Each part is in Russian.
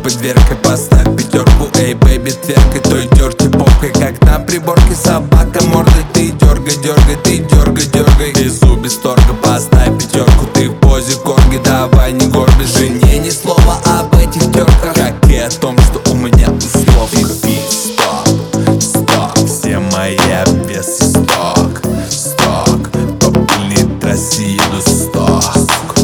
под дверкой поставь пятерку. Эй, бэйби, тверкай той дёрти попкой, как на приборке собака мордой. Ты дергай, дергай, ты дергай, дергай. Без зуб, без торга поставь пятерку. Ты в позе корги, давай не горбись. Жене ни слова об этих терках, как и о том, что у меня условка. Стоп, стоп, все мои обвесы сток, сток. По пыльной трассе еду сток.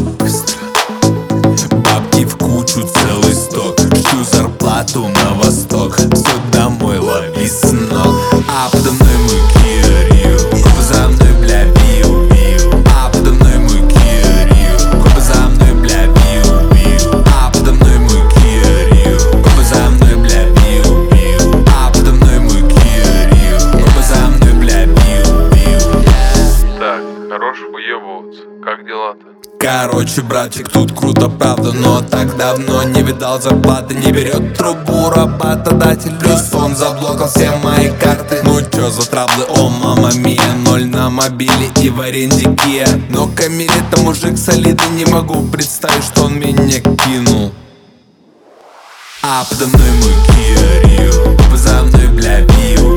Бабки в кучу, целый сток. Жду зарплату на восток. Все домой, лови сынок. А подо мной мой Kia Rio. Копы за мной, бля, виу, виу. А подо мной мой Kia Rio. Копы за мной, бля, виу, виу. А подо мной мой Kia Rio. Копы за мной, бля, виу, виу. А подо мной мой Kia Rio. Копы за мной, бля, виу, виу. Так, хорош выебываться. Как дела-то? Короче, братчик, тут круто, правда, но так давно не видал зарплаты. Не берет трубу работодатель, плюс он заблокал все мои карты. Ну чё за траблы, о мама мия, 0 на мобиле и в аренде Kia. Но Камиле-то мужик солидный, не могу представить, что он меня кинул. А подо мной мой Kia Rio. Копы за мной, бля, виу.